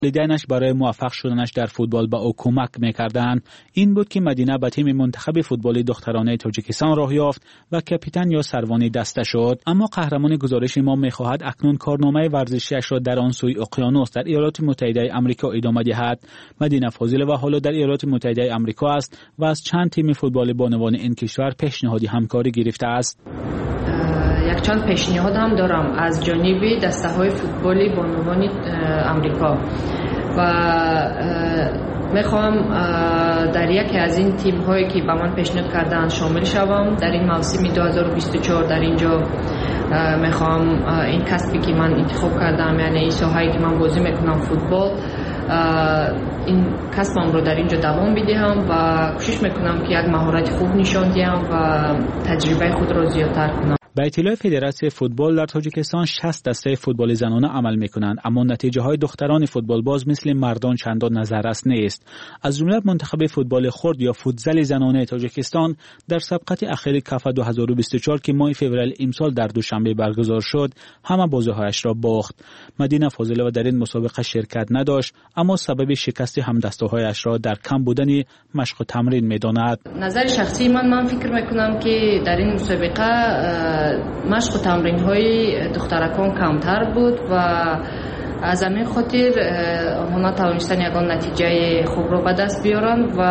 والدینش برای موفق شدنش در فوتبال به او کمک می‌کردند. این بود که مدینه به تیم منتخب فوتبال دخترانه تاجیکستان راه یافت و کاپیتان یا سروانی دسته شد. اما قهرمان گزارش ما می‌خواهد اکنون کارنامه ورزشیش را در آن سوی اقیانوس در ایالات متحده آمریکا ادامه دهد. مدینه فاضل و حالا در ایالات متحده آمریکا است و از چند تیم فوتبال بانوان این کشور پیشنهادی همکاری گرفته است. یک چند پیشنهاد هم دارم از جانب دسته‌های فوتبالی بانوان آمریکا و میخوام در یکی از این تیم‌هایی که به من پیشنهاد کردن شامل شوم. در این موسم 2024 در اینجا میخوام این کسبی که من انتخاب کردم، یعنی این ساحه‌ای که من بازی میکنم فوتبال، این کسبم رو در اینجا دوام بدهم و کوشش میکنم که یک مهارت خوب نشان دهم و تجربه خود را زیادتر کنم. به اطلاع فدراسیون فوتبال در تاجیکستان 60 دسته فوتبال زنانه عمل میکنند، اما نتیجه های دختران فوتبال باز مثل مردان چندان نظررس نیست. از جمله منتخب فوتبال خرد یا فوتزال زنانه تاجیکستان در سبقت اخیر کاف 2024 که ماه فوریه امسال در دوشنبه برگزار شد همه بازی‌هایش را باخت. مدینه فاضله در این مسابقه شرکت نداشت، اما سبب شکست همدسته‌هایش را در کم بودن مشق و تمرین می‌داند. نظر شخصی من فکر میکنم که در این مسابقه مشق و تمرین های دخترکان کمتر بود و از همین خاطر آنها توانستن یگان نتیجه خوب را به دست بیارن و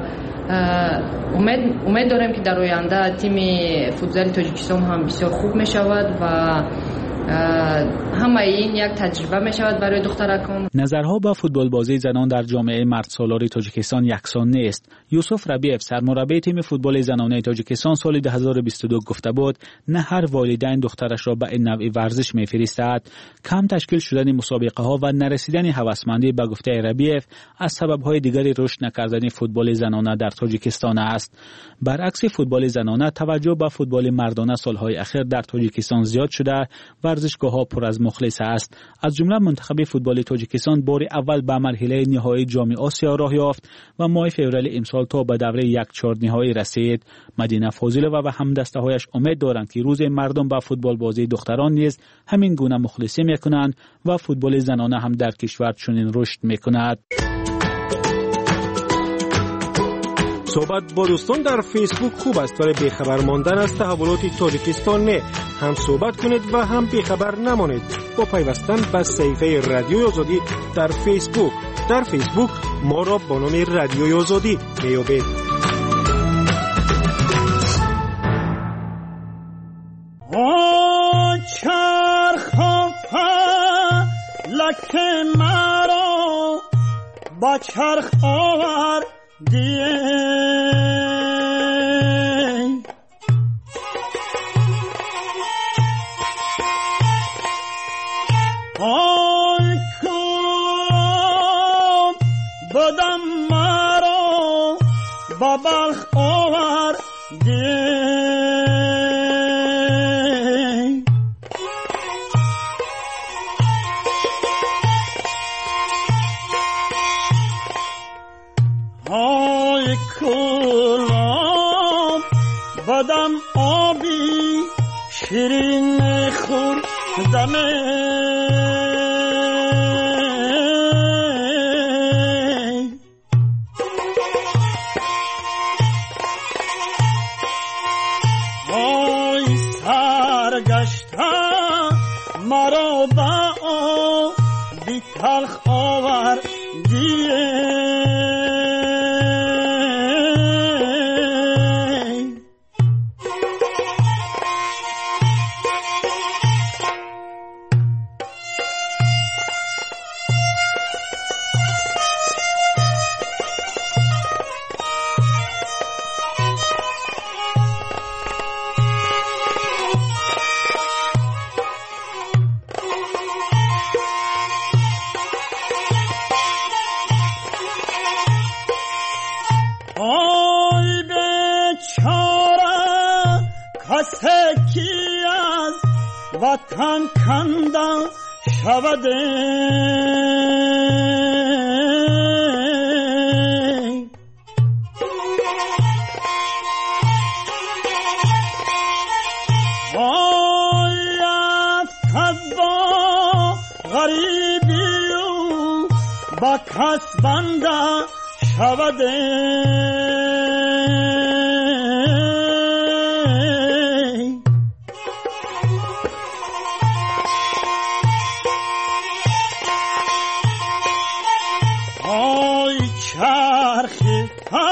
امید داریم که در آینده تیم فوتزال تاجیکستان هم بسیار خوب می شود و همه این یک تجربه می شود برای دخترکان. نظرها با فوتبال بازی زنان در جامعه مرد سالار تاجیکستان یکسان نیست. یوسف ربیعov سرمربی تیم فوتبال زنانه تاجیکستان سال 2022 گفته بود نه هر والدین دخترش را به این نوع ورزش می‌فرستد. کم تشکیل شدن مسابقه ها و نرسیدن هوسمندی به گفته ربیعov از سبب‌های دیگری رشد نکردن فوتبال زنانه در تاجیکستان است. برعکس فوتبال زنانه توجه به فوتبال مردانه سال‌های اخیر در تاجیکستان زیاد شده، ورزشگاه‌ها پر از مخلص است. از جمله منتخب فوتبال تاجیکستان بار اول به مرحله نهایی جام آسیا راه یافت و ماه فوریه امسال تا به دوره 1/4 نهایی رسید. مدینه فاضله و همدسته‌هایش امید دارند که روز مردم به فوتبال بازی دختران نیز همین گونه مخلصی می‌کنند و فوتبال زنانه هم در کشور چنین رشد می‌کند. صحبت با دوستان در فیسبوک خوب است، برای بیخبر ماندن از تحولات تاجیکستان نه. هم صحبت کنید و هم بیخبر نمانید با پیوستن به صفحه رادیوی آزادی در فیسبوک. در فیسبوک ما را با نام رادیوی آزادی میابید. چرخ فلک مرا با چرخ آوردی، آی کام بدم مرا با بلخ آوردی. آی کلام بدم آبی شیرین خوردمه، آی سرگشته مرا با آبی تلخ آوردیه. کی از وطن کنده شوده، باید با غریبی و با کس بنده شود آی چرخی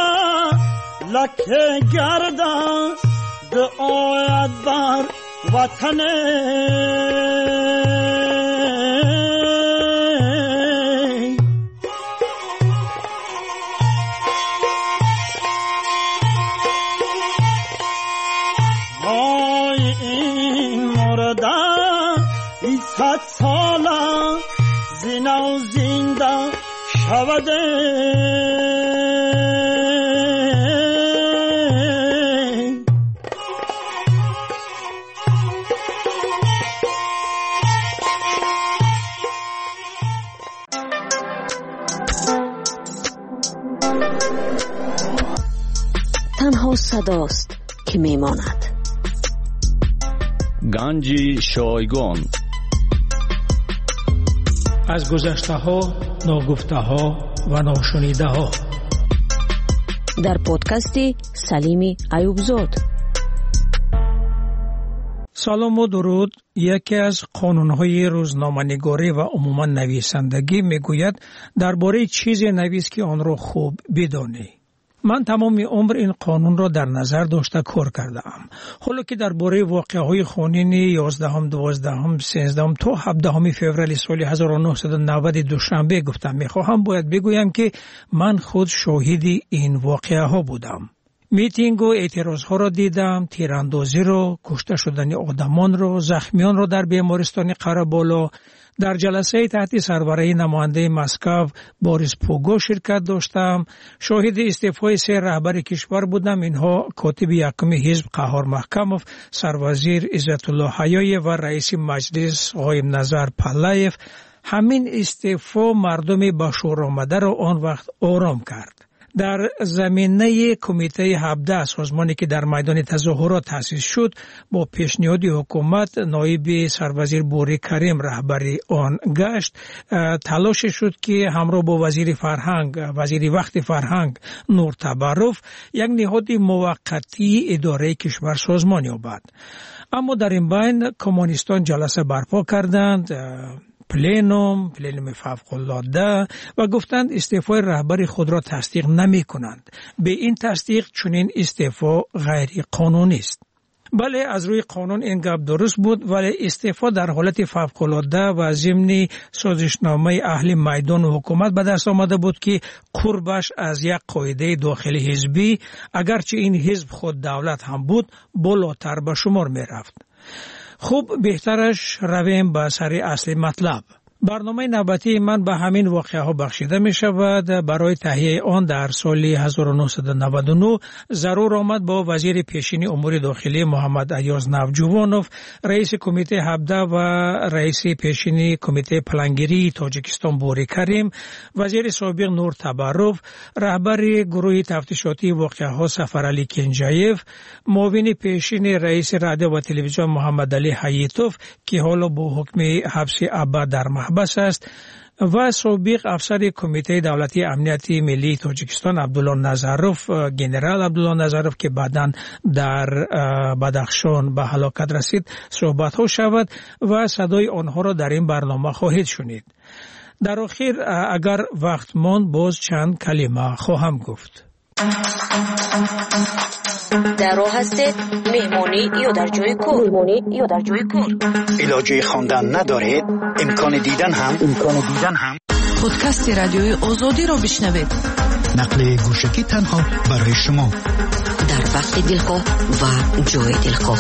لکه گردن دعایت بر وطن زینه و زنده شود تنها صداست که میماند. گنج شایگان از گذشته ها، ناگفته ها و ناشنیده ها در پادکست سلیم ایوبزاد. سلام و درود. یکی از قانون‌های روزنامه‌نگاری و عموما نویسندگی میگوید درباره چیزی نویس که آن را خوب بدانی. من تمام عمر این قانون را در نظر داشته کار کردم. حالا که درباره واقعه‌های خونین 11 12 13 تا 17 فوریه سال 1990 دوشنبه گفتم می‌خواهم باید بگویم که من خود شاهد این واقعه‌ها بودم. میتینگ و اعتراض‌ها را دیدم، تیراندازی را، کشته شدن آدمان را، زخمیان را در بیمارستان قره‌بالا. در جلسه تحت سربرایی نماینده مسکو بوریس پوگو شرکت داشتم. شاهد استعفای 3 رهبر کشور بودم. اینها کاتب یکم حزب قهار محکموف، سروزیر عزت الله حیایی و رئیس مجلس قایم نظر پهلویف. همین استعفا مردم به شور آمده را آن وقت آرام کرد. در زمینه کمیته 17 سازمانی که در میدان تظاهرات تأسیس شد با پیشنهاد حکومت نایب سروزیر بوری کریم رهبری آن گشت. تلاش شد که همراه با وزیر وقت فرهنگ نور تبرف یک نهاد موقتی اداره کشور سازمان یابد. اما در این بین کمونیستان جلسه برپا کردند، پلنوم فوق‌العاده، و گفتند استعفای رهبر خود را تصدیق نمی کنند. به این تصدیق چنین استعفا غیر قانونی است. بله، از روی قانون این گپ درست بود، ولی استعفا در حالت فوق‌العاده و ضمن سازشنامه اهل میدان و حکومت به دست آمده بود که قربش از یک قاعده داخلی حزبی، اگرچه این حزب خود دولت هم بود، بالاتر به شمار می رفت. خوب، بهترش رویم به سر اصل مطلب. برنامه نوبتی من به همین واقعه ها بخشیده می شود. برای تهیه آن در سال 1999 ضرور آمد با وزیر پیشین امور داخلی محمد ایاز نوجوانوف، رئیس کمیته 17 و رئیس پیشین کمیته پلانگیری تاجیکستان بوری کریم، وزیر سابق نور تبرف، رهبر گروه تفتیشاتی واقعه ها سفرعلی کنجایف، معاون پیشین رئیس رادیو و تلویزیون محمد علی حییتوف که حالا با حکم حبس ابد در بس است، و سابق افسر کمیته دولتی امنیت ملی تاجیکستان عبدالله نظروف، گنرال عبدالله نظروف که بعداً در بدخشان به هلاکت رسید صحبت ها شود و صدای آنها را در این برنامه خواهید شنید. در آخر اگر وقت ماند باز چند کلمه خواهم گفت. در راه هستید، مهمانی یا در جای کار. علاجه خواندن ندارید، امکان دیدن هم. پادکست رادیوی آزادی را بشنوید. نقل گوشکی تنها برای شما، در وقت دلخواه و جای دلخواه.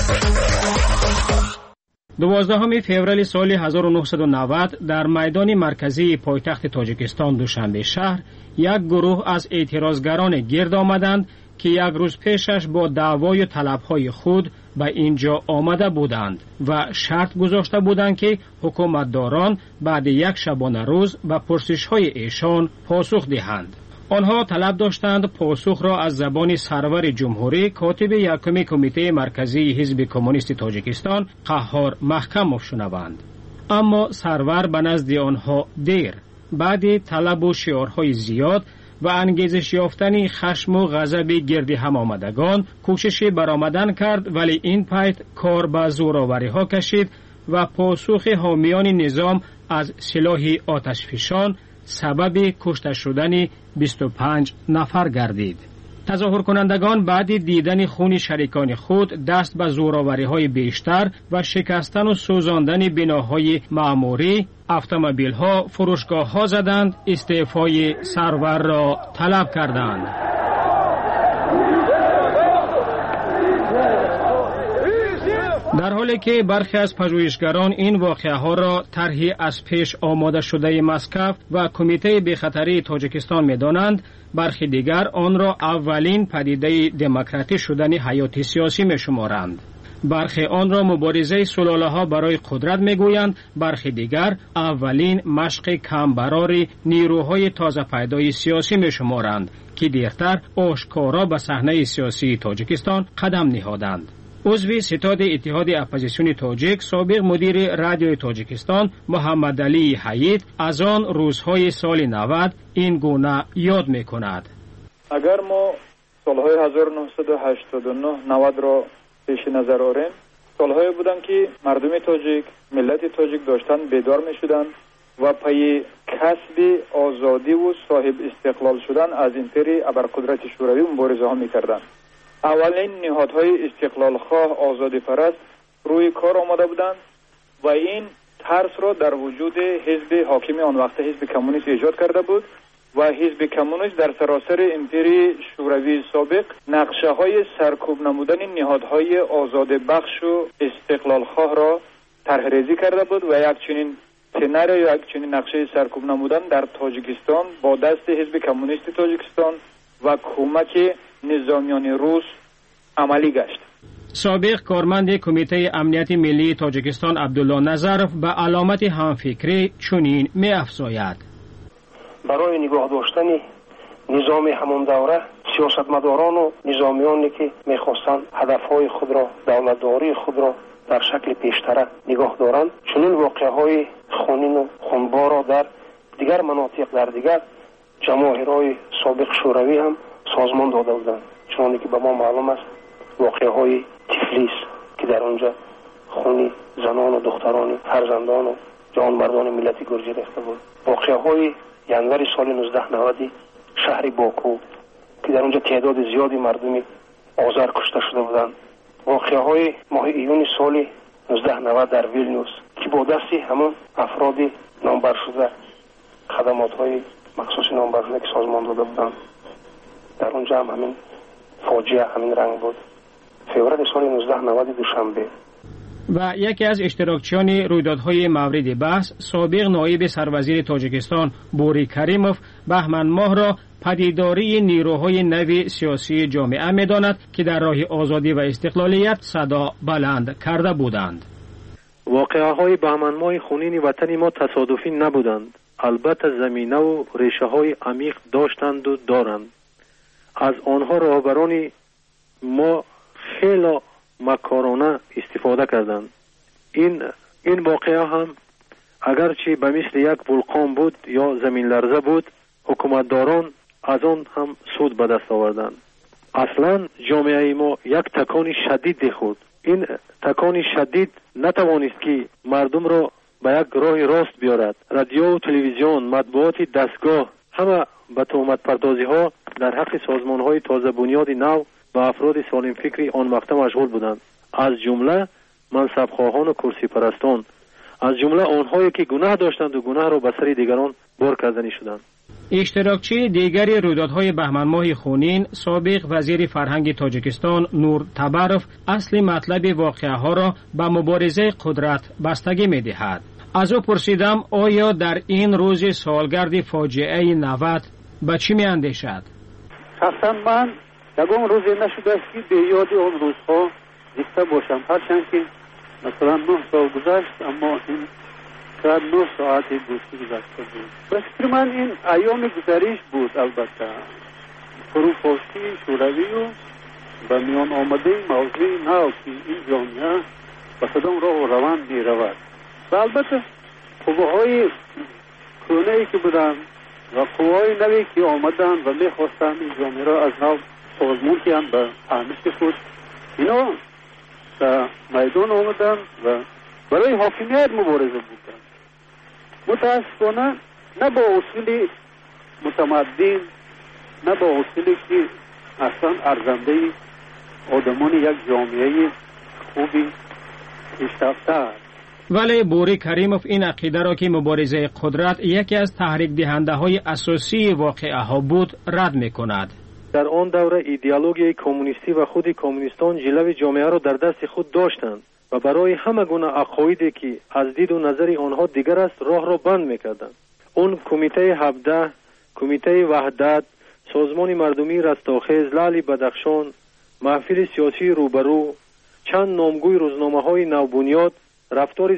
12 فوریه سال 1990 در میدان مرکزی پایتخت تاجیکستان دوشنبه شهر یک گروه از اعتراضگران گرد آمدند که یک روز پیشش با دعوای و طلبهای خود به اینجا آمده بودند و شرط گذاشته بودند که حکومتداران بعد یک شبانه روز به پرسش‌های ایشان پاسخ دهند. آنها طلب داشتند پاسخ را از زبان سرور جمهوری کاتب یکم کمیته مرکزی حزب کمونیست تاجیکستان قهار محکموف شنوند. اما سرور به نزد آنها دیر بعد طلب و شعارهای زیاد و انگیزش یافتن خشم و غضب گرد هم آمدگان کوشش برآمدن کرد، ولی این پایت کار به زورآوری‌ها کشید و پاسخ حامیان نظام از سلاح آتشفشان سبب کشته شدن 25 نفر گردید. تظاهر کنندگان بعد دیدن خون شریکان خود دست به زورآوری‌های بیشتر و شکستن و سوزاندن بناهای معموری، اتومبیل‌ها، فروشگاه‌ها زدند، استعفای سرور را طلب کردند. در حالی که برخی از پژوهشگران این واقعه‌ها را طرحی از پیش آماده شده مسکو و کمیته بی‌خطری تاجیکستان می‌دانند، برخی دیگر آن را اولین پدیده دموکراتی شدن حیات سیاسی می‌شمارند. برخی آن را مبارزه سلاله‌ها برای قدرت می‌گویند، برخی دیگر اولین مشق کمبرار نیروهای تازه پیدای سیاسی می‌شمارند که دیرتر آشکارا به صحنه سیاسی تاجیکستان قدم نهادند. عضو ستاد اتحاد اپوزیسیون تاجیک، سابق مدیر رادیوی تاجیکستان محمد علی حیید از آن روزهای سال 90 این گونه یاد می‌کند. اگر ما سالهای 1989-90 را پیش نظر آوریم، سالهایی بودند که مردم تاجیک، ملت تاجیک داشتن بیدار می‌شدند و پای کسب آزادی و صاحب استقلال شدن از امپری ابرقدرت شوروی مبارزه ها می‌کردند. اولین نهادهای استقلال خواه آزادی پرست روی کار آمده بودند و این ترس را در وجود حزب حاکم آن وقت حزب کمونیست ایجاد کرده بود و حزب کمونیست در سراسر امپری شوروی سابق نقشه های سرکوب نمودن نهادهای آزادی بخش و استقلال خواه را طرح ریزی کرده بود و یک چنین سناریو یا یک چنین نقشه سرکوب نمودن در تاجیکستان با دست حزب کمونیست تاجیکستان و کمک نظامیان روس عملی گشت. سابق کارمند کمیته امنیت ملی تاجیکستان عبدالله نظرف به علامت همفکری چنین می افزاید: برای نگاه داشتن نظام همون دوره سیاستمداران و نظامیانی که میخواستند هدفهای خود را، دولتداری خود را در شکل پیشتره نگاه دارند، چنین واقعهای خونین و خونبار را در دیگر مناطق، در دیگر جماهیرهای سابق شوروی هم سازمان داده بودند. چون که به ما معلوم است واقعه های تفلیس که در آنجا خونی زنان و دختران فرزندان و جوانمردان ملت گرجی ریخته بود. واقعه های ینور سال 1990 شهر باکو که در آنجا تعداد زیادی مردم آذر کشته شده بودند. واقعه های ماه ایون سال 1990 در ویلنیوس که با دستی همون افراد نامبر شده خدمات های مخصوص نامبر شده که سازمان داده بودند، در اونجا هم همین فاجعه همین رنگ بود. فوریه سال 1990 دوشنبه. و یکی از اشتراکچیان رویدادهای مورد بحث، سابق نایب سروزیر تاجیکستان بوری کریموف، بهمن ماه را پدیداری نیروهای نو سیاسی جامعه می‌داند که در راه آزادی و استقلالیت صدا بلند کرده بودند. واقعه‌های بهمن ماه خونین وطن ما تصادفی نبودند. البته زمینه و ریشه های عمیق داشتند و دارند. از آنها رهبران ما خیلی مکارانه استفاده کردند. این واقعه هم اگرچه به مثل یک ولکان بود یا زمین لرزه بود، حکومتداران از آن هم سود به دست آوردند. اصلا جامعه ما یک تکان شدید خود. این تکان شدید نتوانست که مردم را به یک راه راست بیارد. رادیو و تلویزیون، مطبوعات دستگاه همه به تهمت پردازی ها در حق سازمان های تازه بنیاد نو و افراد سالم فکری آن وقت مشغول بودند، از جمله منصب خواهان و کرسی پرستان، از جمله آنهایی که گناه داشتند و گناه را به سر دیگران بار کردنی شدند. اشتراکچی دیگری رویدادهای بهمن ماه خونین، سابق وزیر فرهنگ تاجیکستان نور تبروف، اصل مطلب واقعه ها را به مبارزه قدرت بستگی می دهد. از او پرسیدم آیا در این روز سالگرد فاجعه 90 به چی می اندیشد؟ شخصا من یکم روزی نشده است که به یاد آن روزها زنده باشم، هرچند که مثلا 9 سال گذشت، اما این شاید 9 ساعت دوستی گذشته بود. به فکر من این ایام گذریش بود. البته فروپاشی شوروی و به میان آمده موضوع نو که این جامعه به کدام راه و روند می رود و البته قوه‌های کلونه‌ای که بودن و قوای نوی که آمدن و میخواستن این جامعه را از نو سازمان کنند به فهمش خود، اینا در میدان آمدن و برای حاکمیت مبارزه بودن. متاسفانه نه با اصول متمدن، نه با اصولی که اصلا ارزنده آدمان یک جامعه خوبی پیشرفته است. ولی بوری کریموف این عقیده را که مبارزه قدرت یکی از تحریک دهنده های اساسی واقعه ها بود رد می کند. در آن دوره ایدئولوژی کمونیستی و خود کمونیستان جلوه جامعه را در دست خود داشتند و برای همه گونه عقایدی که از دید و نظر آنها دیگر است راه را بند می‌کردند. اون کمیته 17، کمیته وحدت، سازمان مردمی رستاخیز، لعل بدخشان، محفل سیاسی روبرو، چند نامگوی روزنامه‌های نوبنیاد رفتار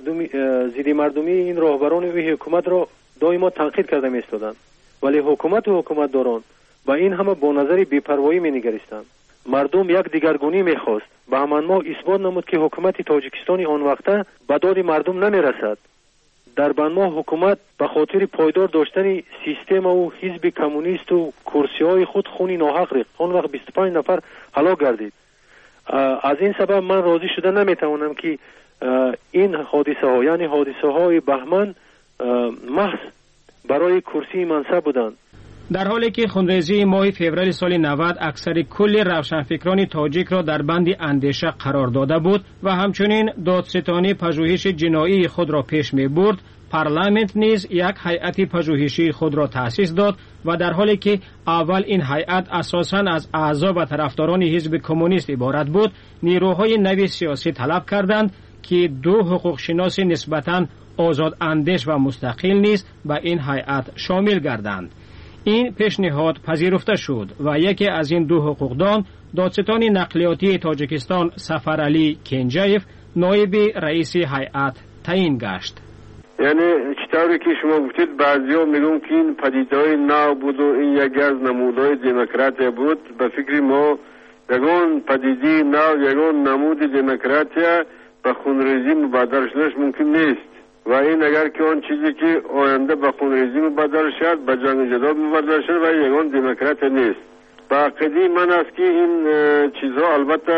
ضد مردمی این راهبران و حکومت را دائما تنقید کرده می‌ایستادند. ولی حکومت و حکومتداران با این همه با نظر بی‌پروایی می‌نگریستند. مردم یک دیگرگونی می‌خواست. به همان ما اثبات نمود که حکومت تاجیکستان آن وقته به داد مردم نمی‌رسد. در بنما حکومت به خاطر پایدار داشتن سیستم و حزب کمونیست و کرسی‌های خود خونی ناحق ریخت. آن وقت 25 نفر هلاک گردید. از این سبب من راضی شده نمی‌توانم که این حادثه ها یعنی حادثه های بهمن محض برای کرسی منصب بودند. در حالی که خونریزی ماه فوریه سال 90 اکثر کل روشنفکران تاجیک را در بند اندیشه قرار داده بود و همچنین دادستانی پژوهش جنایی خود را پیش می برد، پارلمانت نیز یک هیئت پژوهشی خود را تأسیس داد و در حالی که اول این هیئت اساساً از اعضا و طرفداران حزب کمونیست عبارت بود، نیروهای نوی سیاسی طلب کردند که دو حقوق شناس نسبتاً آزاد اندیش و مستقل نیز به این هیئت شامل گردند. این پیشنهاد پذیرفته شد و یکی از این دو حقوقدان دادستان نقلیاتی تاجیکستان سفرعلی کنجایف نایب رئیس هیئت تعیین گشت. یعنی چطوری که شما گفتید بعضیا میگن که این پدیده‌های نو بود و این یکی از نمودهای دموکراسی بود. به فکر ما یگان پدیده نو، یگان نمود دموکراسی به خونریزی مبادر شدنش ممکن نیست و این اگر که آن چیزی که آینده به خونریزی مبادر شد به جنگ جدال مبادر شد و یگان دموکراسی نیست. با عقیده من است که این چیزها البته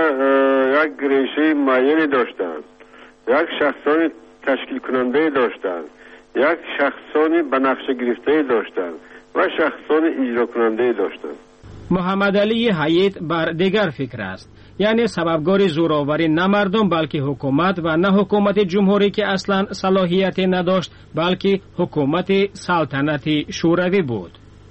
یک ریشه معینی داشتند، یک شخصان تشکیل کننده داشتند، یک شخصانی به نقشه گرفته داشتند و شخصان اجرا کننده داشتند. محمد علی حیات بر دیگر فکر است، یعنی سببگار زوراوری نه مردم بلکه حکومت و نه حکومت جمهوری که اصلا صلاحیتی نداشت بلکه حکومت سلطنتی شوروی بود.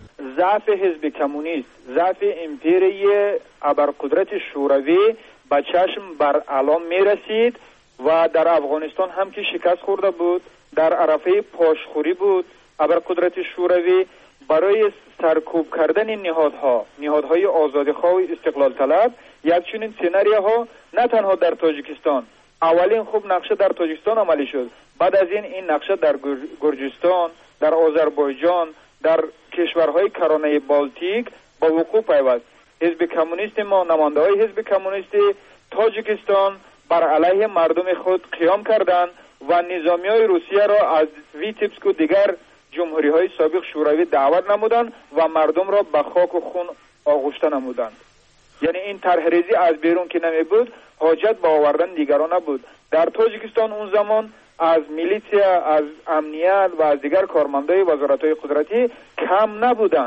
ضعف حزب کمونیست، ضعف امپیری ابرقدرت شوروی به چشم بر علام می رسید و در افغانستان هم که شکست خورده بود، در عرفه پاشخوری بود. ابرقدرت شوروی برای سرکوب کردن نهادهای آزادیخواه و استقلال طلب یک چنین سناریوها نه تنها در تاجیکستان، اولین خوب نقشه در تاجیکستان عملی شد، بعد از این نقشه در گرجستان، در آذربایجان، در کشورهای کرانه بالتیک با وقوع پیوست. حزب کمونیست ما، نماینده‌های حزب کمونیست تاجیکستان بر علیه مردم خود قیام کردند و نظامیای روسیه را از ویتیبسک و دیگر جمهوری‌های سابق شوروی دعوت نمودند و مردم را به خاک و خون آغشته نمودند. یعنی این طرحریزی از بیرون که نمی بود، حاجت به آوردن دیگران نبود. در تاجیکستان اون زمان از میلیسیا، از امنیت و از دیگر کارمندای وزارت‌های قدرتی کم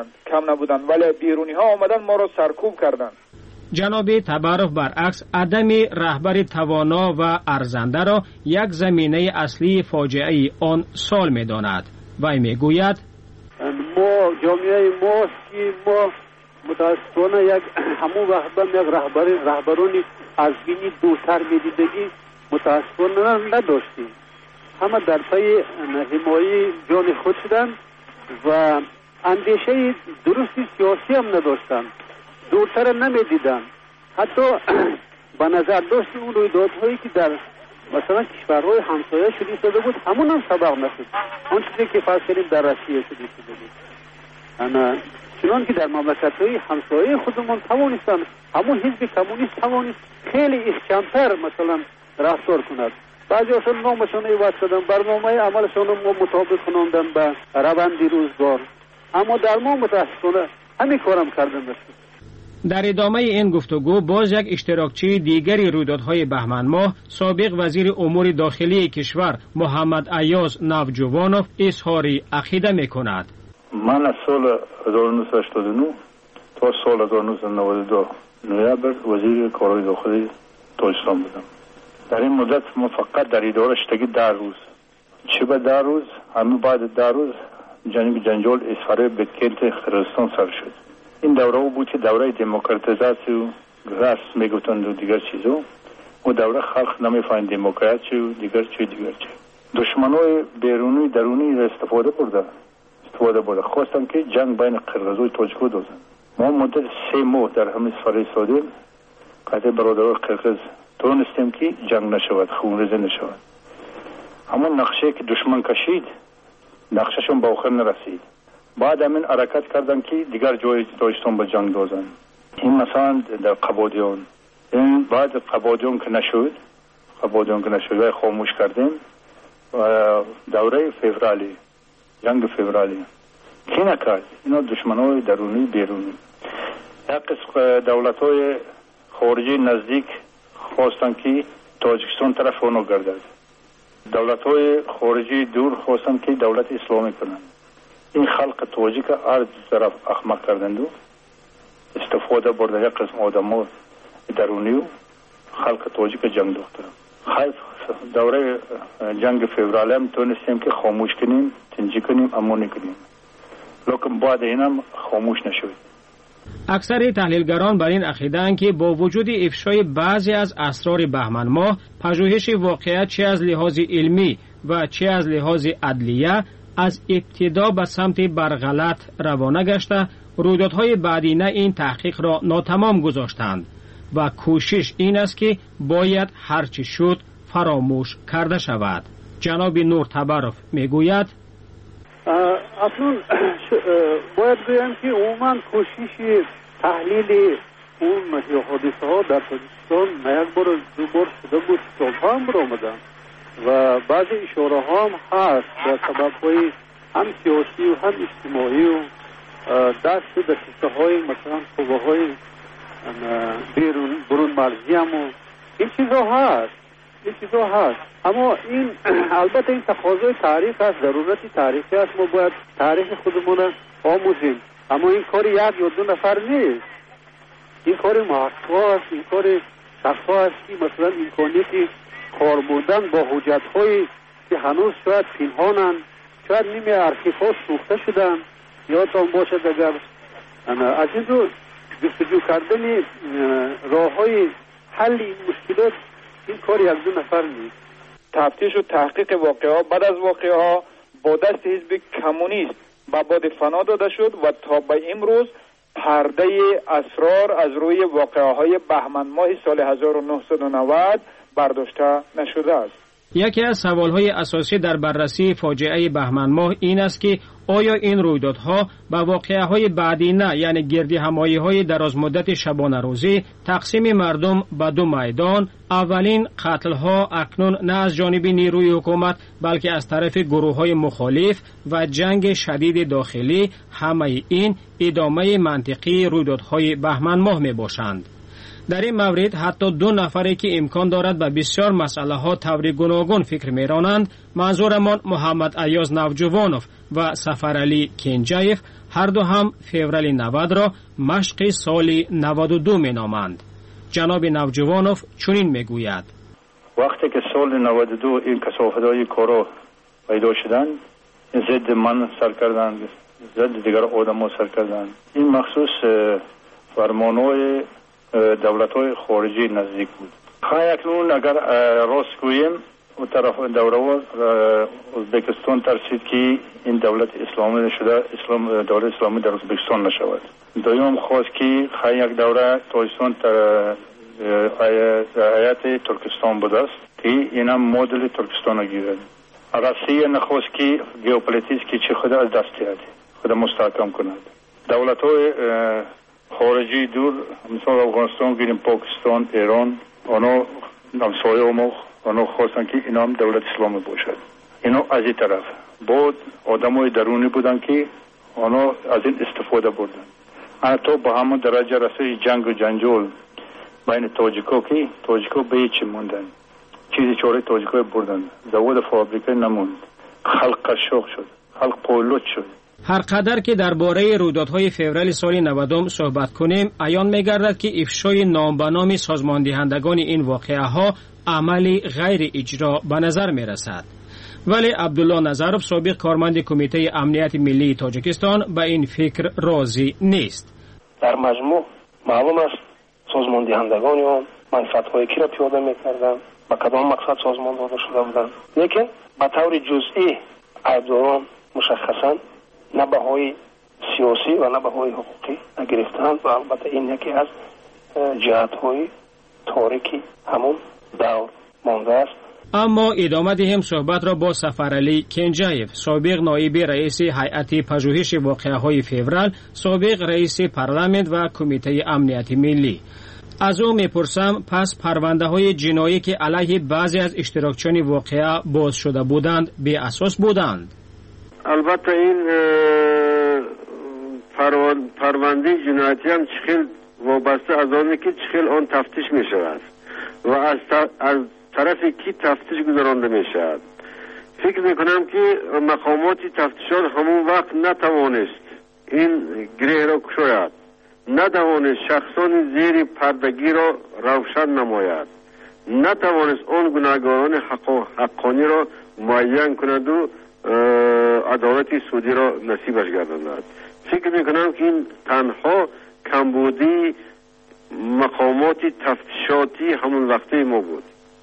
نبودند ولی بیرونی ها آمدن ما را سرکوب کردند. جناب تبارف برعکس عدم رهبر توانا و ارزنده را یک زمینه اصلی فاجعه آن سال می‌داند. وی میگوید ما جامعه ما که ما متاسفانه یک همون وقت یک رهبرانی از بینی دوتر میدیدگی متاسفانه نداشتیم. همه در پی حمایت جان خود شدند و اندیشه درستی سیاسی هم نداشتند، دورتر نمیدیدند. حتی به نظر داشت اون رویدادهایی که در مثلا کشورهای همسایه شده بود همون هم سبق نشد. آن چیزی که فرض کردیم در روسیه شده بود، چنان که در مملکت‌های همسایه خودمون توانستن همون حزب کمونیست توانست خیلی کمتر مثلا رفتار کند. بعضی هاشون نامشون عوض شدن، برنامه عملشون ما مطابق خواندن به روند روزگار، اما در ما متاسفانه همین کارم کردن نشد. در ادامه این گفتگو باز یک اشتراکچی دیگری رویدادهای بهمن ماه سابق وزیر امور داخلی کشور محمد ایاز نوجوانوف اظهار عقیده میکند. من از سال 1989 تا سال 1992 نوامبر وزیر کارهای داخلی تاجیکستان بودم. در این مدت ما فقط در اداره شدگی 10 روز، چه به 10 روز همین بعد 10 روز جنجال اسفاره به کنت قرقیزستان سر شد. این دوره بود که دوره دموکراتیزاسی و راست میگفتند و دیگر چیزا، و دوره خلق نمیفهمید دموکراسی و دیگر چی. دشمنای بیرونی درونی را استفاده برده خواستن که جنگ بین قرقیز و تاجیک دوزن. ما مدت 3 ماه در همین سفر ایستادیم، قطع برادران قرقیز تونستیم که جنگ نشود، خونریزی نشود. اما نقشه که دشمن کشید نقشهشون به آخر نرسید. بعد همین حرکت کردن که دیگر جای تاجیکستان به جنگ دوزن. این مثلا در قبادیان، این بعد قبادیان که نشد و خاموش کردیم، دوره فوریه، جنگ فوریه کی نکرد؟ اینا دشمنای درونی بیرونی. یک قسم دولت‌های خارجی نزدیک خواستن که تاجیکستان طرف اونو گردد. دولت‌های خارجی دور خواستن که دولت اسلامی کنند. این خلق تاجیک هر طرف احمق کردند و استفاده برده یک قسم آدم‌ها درونی و خلق تاجیک جنگ دوختن. خیلی دوره جنگ فوریه هم تونستیم که خاموش کنیم، تنجی کنیم، اما نکنیم. لیکن بعد اینم خاموش نشد. اکثر تحلیلگران بر این عقیده‌اند که با وجود افشای بعضی از اسرار بهمن ماه، پژوهش واقعیت چه از لحاظ علمی و چه از لحاظ عدلیه از ابتدا به سمت برغلط روانه گشته، رویدادهای بعدینه این تحقیق را ناتمام گذاشتند و کوشش این است که باید هرچی شد فراموش کرده شود. جناب نور تبرف میگوید اصلا باید بگم که عموما کوشش تحلیل اون حادثه ها در تاجیکستان یک بار دو بار شده بود، سالها هم برآمدن و بعضی اشاره ها هم هست به سبب های هم سیاسی و هم اجتماعی و دست دسته های مثلا قوه های برون مرزی هم و این چیزا هست. اما این البته این تقاضای تاریخ است، ضرورتی تاریخی است، ما باید تاریخ خودمون آموزیم. اما این کار یک یا دو نفر نیست، این کار محقق است، این کار شخصا است که مثلا امکانیتی کار بودن با حجت‌هایی که هنوز شاید پنهانند، شاید نیمه ارشیف‌ها سوخته شدن، یادتان باشد اگر از این رو جستجو کردن راه‌های حل این مشکلات این کار یک دو نفر نیست. تفتیش و تحقیق واقعه بعد از واقعه با دست حزب کمونیست به باد فنا داده شد و تا به امروز پرده اسرار از روی واقعه های بهمن ماه سال 1990 برداشته نشده است. یکی از سوالهای اساسی در بررسی فاجعه بهمن ماه این است که آیا این رویدادها با واقعه‌های بعدینه یعنی گردی همایی‌های درازمدت شبانه روزی تقسیم مردم به دو میدان، اولین قتل‌ها اکنون نه از جانب نیروی حکومت بلکه از طرف گروه‌های مخالف و جنگ شدید داخلی، همه این ادامه منطقی رویدادهای بهمن ماه میباشند. در این مورد حتی دو نفری که امکان دارد به بسیار مسئله ها طور گوناگون فکر میرانند، منظورمان محمد ایاز نوجوانوف و سفرعلی کنجایف، هر دو هم فوریه 90 را مشق سال 92 مینامند. جناب نوجوانوف چنین میگوید: وقتی که سال 92 این کثافت‌های کارا پیدا شدند، ضد من سر کردند، ضد دیگر آدم‌ها سر کردند. این مخصوص فرمان‌های دولت‌های خارجی نزدیک بود. اکنون اگر راست گوییم اون طرف دوره ازبکستان ترسید که این دولت اسلامی شده، دولت اسلامی در ازبکستان نشود. دوم خواست که یک دوره تاجیکستان هیئت ترکستان بود است که اینم مدل ترکستان گیرد. روسیه نخواست که ژئوپلیتیکی چه خود از دست دهد، خود مستحکم کند. دولت‌های خارجی دور مثل افغانستان گیریم، پاکستان، ایران، آنها همسایه ما اونا خواستن که اینا هم دولت اسلامی باشد. اینا از این طرف بود آدمای درونی بودن که اونا از این استفاده بردن. حتی با همون درجه رسید جنگ و جنجال بین تاجیکا که تاجیکا به هیچی موندن، چیزی چاره تاجیکا بردن، زواد فابریکه نموند، خلق قشاق شد، خلق پولوت شد. هر قدر که درباره رویدادهای فوریه سال 90 صحبت کنیم، عیان می‌گردد که افشای نام به نام سازماندهندگان این واقعه ها عملی غیر اجرا به نظر می‌رسد. ولی عبدالله نظرов سابق کارمند کمیته امنیت ملی تاجیکستان به این فکر راضی نیست. در مجموع معلوم است سازماندهندگان آن منفعت‌های کی را پیاده می‌کردند، با کدام مقصد سازمان داده شده بودند، لیکن به طور جزئی ایبداران مشخصاً نه بهای سیاسی و نه بهای حقوقی نگرفتند و البته این یکی از جهت‌های تاریکی همون دور مانده است. اما ادامه دهیم صحبت را با سفرعلی کنجایف، سابق نایب رئیس هیئت پژوهش واقعه‌های فوریه، سابق رئیس پارلمان و کمیته امنیت ملی. از او میپرسم پس پرونده‌های جنایی که علیه بعضی از اشتراکچیان واقعه باز شده بودند بی اساس بودند؟ البته این پرونده جنایتی هم چخیل وابسته از آنه که چخیل آن تفتیش می شود و از طرف کی تفتیش گذرانده می شود. فکر می کنم که مقامات تفتیشات همون وقت نتوانست این گره را کشاید، نتوانست شخصان زیر پردگی را روشن نماید، نتوانست آن گناهکاران حقانی را معین کند و عدالت سودی را نصیبش گرداند. فکر میکنم که این تنها کمبودی مقامات تفتیشاتی همون وقته ما بود.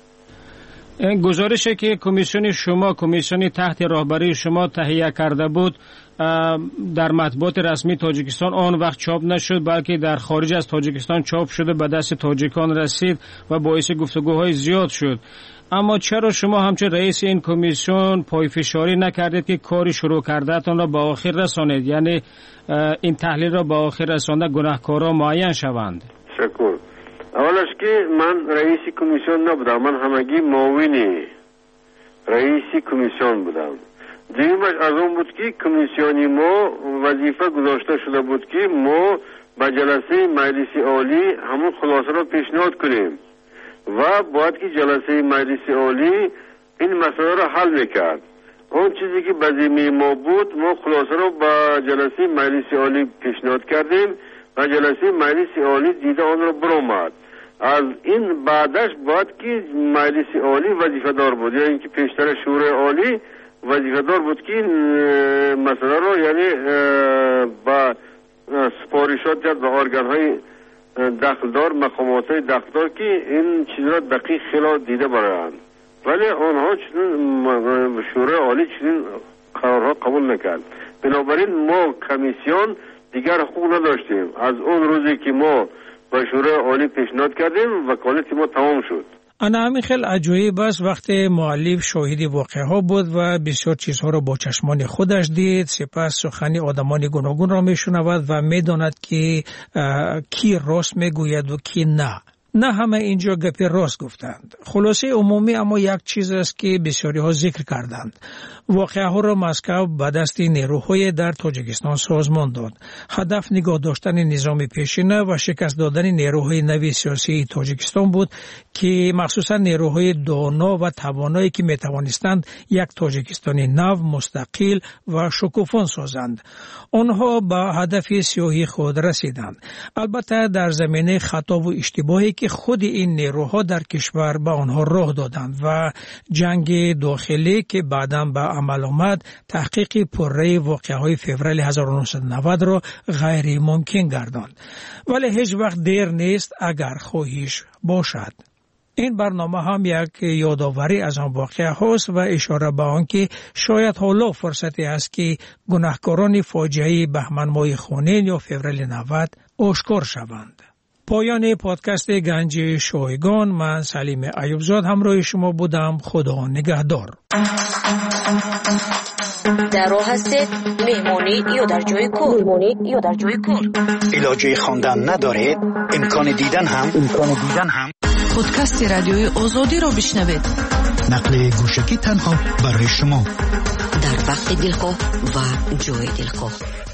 گزارشی که کمیسیون شما، کمیسیون تحت رهبری شما تهیه کرده بود در مطبوعات رسمی تاجیکستان آن وقت چاپ نشد، بلکه در خارج از تاجیکستان چاپ شده به دست تاجیکان رسید و باعث گفتگوهای زیاد شد. اما چرا شما همچون رئیس این کمیسیون پایفشاری نکردید که کاری شروع کردهتان را به آخر رسانید، یعنی این تحلیل را به آخر رسانده گناهکارا معین شوند؟ شکر. اولش که من رئیس کمیسیون نبودم، من همگی معاون رئیس کمیسیون بودم. دیگرش از اون بود که کمیسیونی ما وظیفه گذاشته شده بود که ما به جلسه مجلس عالی همون خلاصه را پیشنهاد کنیم و باید که جلسه مجلس عالی این مسئله را حل میکرد. اون چیزی که به ذمه ما بود ما خلاصه را به جلسه مجلس عالی پیشنهاد کردیم و جلسه مجلس عالی دیده آن را برآمد. از این بعدش باید که مجلس عالی وظیفه دار بود، یا اینکه پیشتر شورای عالی وظیفه دار بود که مسئله را یعنی با سپارشات کرد به ارگان‌های دخلدار، مقامات دخلدار که این چیز را دقیق خیلی دیده برایند، ولی آنها چنین شورای عالی چنین قرارها قبول نکرد. بنابراین ما کمیسیون دیگر حقوق نداشتیم. از اون روزی که ما به شورای عالی پیشنهاد کردیم وکالت ما تمام شد. انا همین خیلی عجایب است وقتی مؤلف شاهد واقعه ها بود و بسیار چیزها را با چشمان خودش دید، سپس سخنی آدمان گوناگون را میشنود و میداند که کی راست میگوید و کی نه. نه همه اینجا گپی راست گفتند. خلاصه عمومی اما یک چیز است که بسیاری ها ذکر کردند. واقعه ها را مسکو به دست نیروهای در تاجیکستان سازمان داد. هدف نگاه داشتن نظام پیشینه و شکست دادن نیروهای نوی سیاسی تاجیکستان بود که مخصوصا نیروهای دانا و توانایی که می توانستند یک تاجیکستان نو، مستقل و شکوفان سازند. آنها به هدف سیاسی خود رسیدند. البته در زمینه خطا و اشتباهی که خود این نیروها در کشور به آنها راه دادند و جنگ داخلی که بعداً به عمل آمد تحقیق پرره واقعه‌های فوریه 1990 را غیر ممکن گرداند. ولی هیچ وقت دیر نیست اگر خواهش باشد. این برنامه هم یک یادآوری از آن واقعه هاست و اشاره به آن که شاید حالا فرصتی است که گناهکاران فاجعه بهمن ماه خونین یا فوریه 90 آشکار شوند. پایان پادکست گنج شایگان، من سلیم ایوبزاد همراه شما بودم. خدا نگهدار. در راه هستید مهمانی یا در جای کار. علاجه خواندن ندارید؟ امکان دیدن هم پادکست رادیوی آزادی را بشنوید. نقل گوشکی تنها برای شما در وقت دلخواه و جای دلخواه.